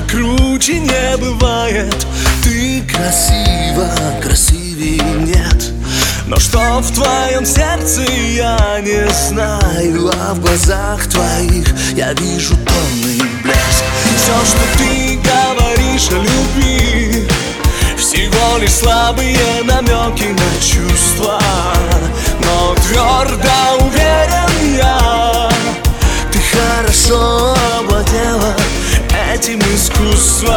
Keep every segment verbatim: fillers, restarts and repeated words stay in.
круче не бывает. Ты красива, красивее нет. Но что в твоем сердце, я не знаю. А в глазах твоих я вижу тонный блеск. Все, что ты говоришь о любви, всего лишь слабые намеки на чувства. Но твердо уверен я, ты хорошо овладела этим искусством.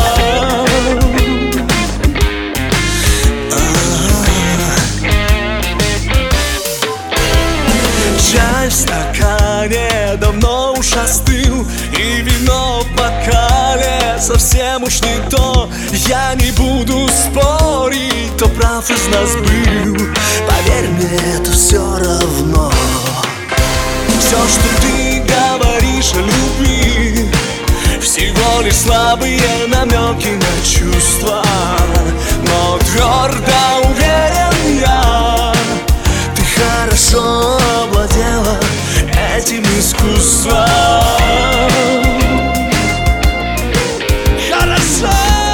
Чай в стакане давно уж остыл, и вино в бокале совсем уж не то. Я не буду спорить, кто прав из нас был. Поверь мне, это все равно. Все, что ты говоришь о любви, всего лишь слабые намеки на чувства. Но твердо уверен я, ты хорошо овладела этим искусством. Хорошо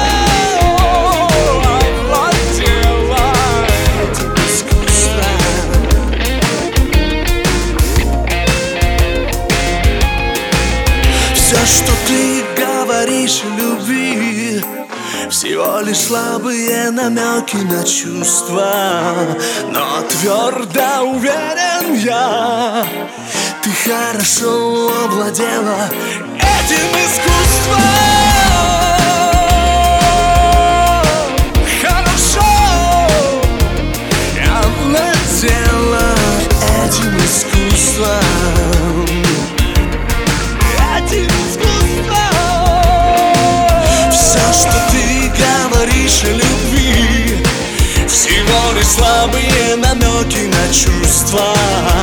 овладела этим искусством. Все, что ты говоришь о любви, всего лишь слабые намеки на чувства. Но твердо уверен я, ты хорошо овладела этим искусством. Хорошо овладела этим искусством. Этим искусством. Все, что ты говоришь о любви, всего лишь слабые намеки на чувства.